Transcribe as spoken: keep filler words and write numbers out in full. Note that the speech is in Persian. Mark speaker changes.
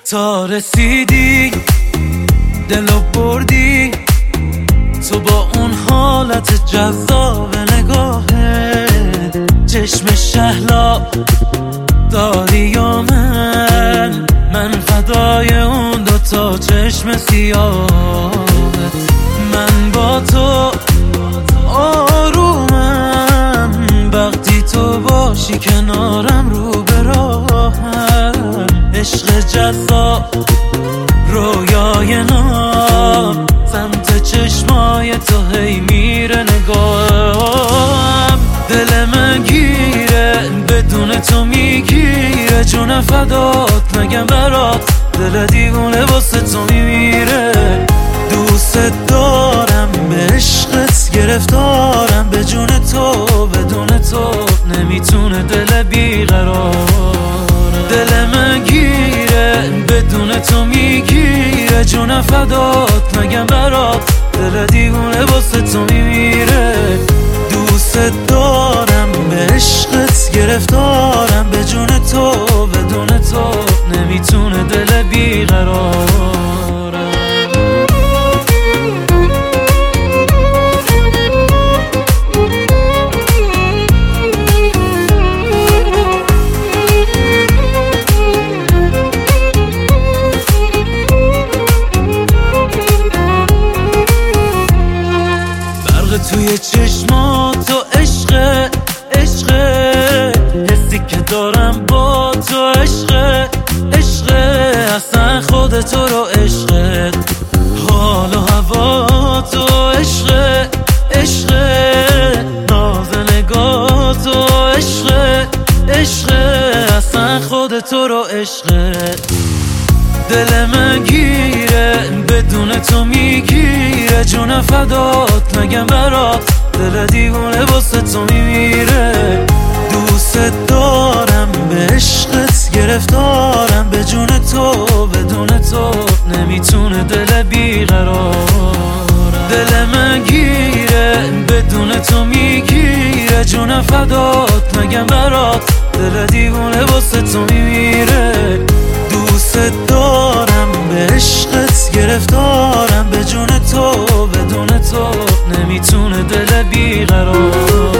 Speaker 1: تا رسیدی دلو بردی تو با اون حالت جذاب نگاهت، چشم شهلا داری یا من من فدای اون دوتا چشم سیاهت. من با تو آرومم وقتی تو باشی کنارم رو به راهم. عشق جذاب رویای نام سمت چشمای تو هی میره نگاهم. دل من گیره بدون تو میگیره، جون فدات نگم برات دل دیوونه واسه تو میمیره. دوست دارم به عشقت گرفتارم، به جون تو بدون تو نمیتونه دل بیقرار. دل من گیره بدون تو میگیره، جون فدات نگم برات دل دیوونه واسه تو میمیره. دوست دارم به عشقت گرفتارم، به جون تو بدون تو نمیتونه دل بیقرار. توی چشمات تو عشق عشق، حسی که دارم با تو عشق عشق، اصلا خود تو رو عشق، حال و هوا تو عشق عشق، ناز نگاه تو عشق عشق، اصلا خود تو رو عشق. دل من گیره بدون تو میگیره، جون فدات نگم برات دل دیوونه واسه تو میمیره. دوست دارم به عشقت گرفتارم، به جون تو بدون تو نمیتونه دل بیقرار. دل من گیره بدون تو میگیره، جون فدات نگم برات دل دیوونه واسه تو میمیره. دوست دارم به عشقت گرفتارم، به جون تو بدون تو نمیتونه دل بیقرار.